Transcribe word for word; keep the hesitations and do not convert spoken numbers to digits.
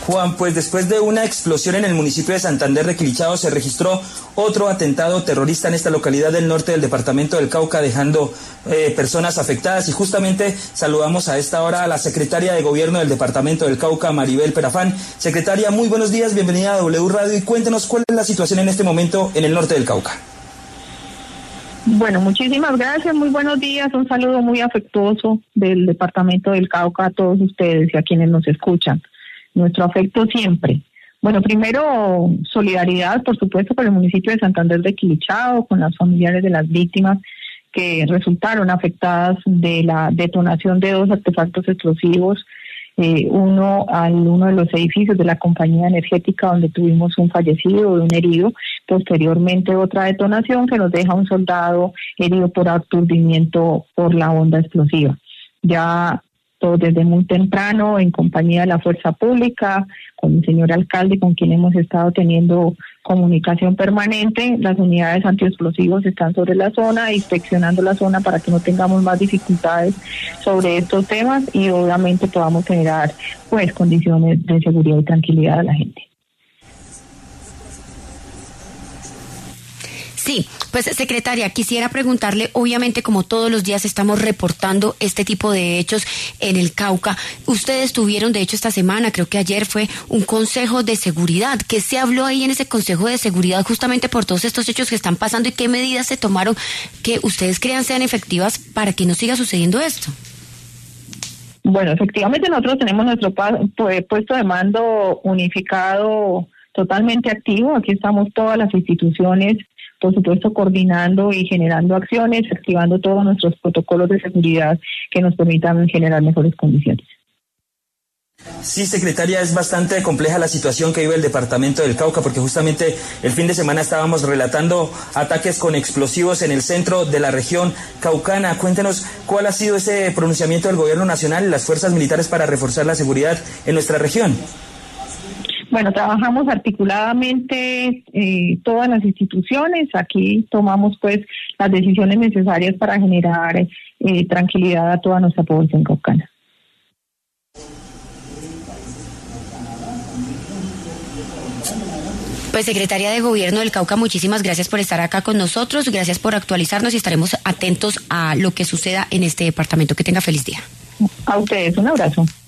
Juan, pues después de una explosión en el municipio de Santander de Quilichao se registró otro atentado terrorista en esta localidad del norte del departamento del Cauca, dejando eh, personas afectadas. Y justamente saludamos a esta hora a la secretaria de Gobierno del departamento del Cauca, Maribel Perafán. Secretaria, muy buenos días, bienvenida a W Radio y cuéntenos cuál es la situación en este momento en el norte del Cauca. Bueno, muchísimas gracias, muy buenos días, un saludo muy afectuoso del departamento del Cauca a todos ustedes y a quienes nos escuchan. Nuestro afecto siempre. Bueno, primero, solidaridad, por supuesto, con el municipio de Santander de Quilichao, con las familiares de las víctimas que resultaron afectadas de la detonación de dos artefactos explosivos, eh, uno al uno de los edificios de la compañía energética donde tuvimos un fallecido y un herido, posteriormente otra detonación que nos deja un soldado herido por aturdimiento por la onda explosiva. Ya desde muy temprano, en compañía de la Fuerza Pública, con el señor alcalde, con quien hemos estado teniendo comunicación permanente, las unidades antiexplosivos están sobre la zona, inspeccionando la zona para que no tengamos más dificultades sobre estos temas y obviamente podamos generar pues condiciones de seguridad y tranquilidad a la gente. Sí, pues secretaria, quisiera preguntarle, obviamente como todos los días estamos reportando este tipo de hechos en el Cauca, ustedes tuvieron de hecho esta semana, creo que ayer fue un consejo de seguridad. ¿Qué se habló ahí en ese consejo de seguridad justamente por todos estos hechos que están pasando y qué medidas se tomaron que ustedes crean sean efectivas para que no siga sucediendo esto? Bueno, efectivamente nosotros tenemos nuestro puesto de mando unificado totalmente activo, aquí estamos todas las instituciones, por supuesto, coordinando y generando acciones, activando todos nuestros protocolos de seguridad que nos permitan generar mejores condiciones. Sí, secretaria, es bastante compleja la situación que vive el departamento del Cauca, porque justamente el fin de semana estábamos relatando ataques con explosivos en el centro de la región caucana. Cuéntenos cuál ha sido ese pronunciamiento del gobierno nacional y las fuerzas militares para reforzar la seguridad en nuestra región. Bueno, trabajamos articuladamente eh, todas las instituciones. Aquí tomamos pues las decisiones necesarias para generar eh, tranquilidad a toda nuestra población caucana. Pues secretaria de Gobierno del Cauca, muchísimas gracias por estar acá con nosotros, gracias por actualizarnos y estaremos atentos a lo que suceda en este departamento. Que tenga feliz día. A ustedes, un abrazo.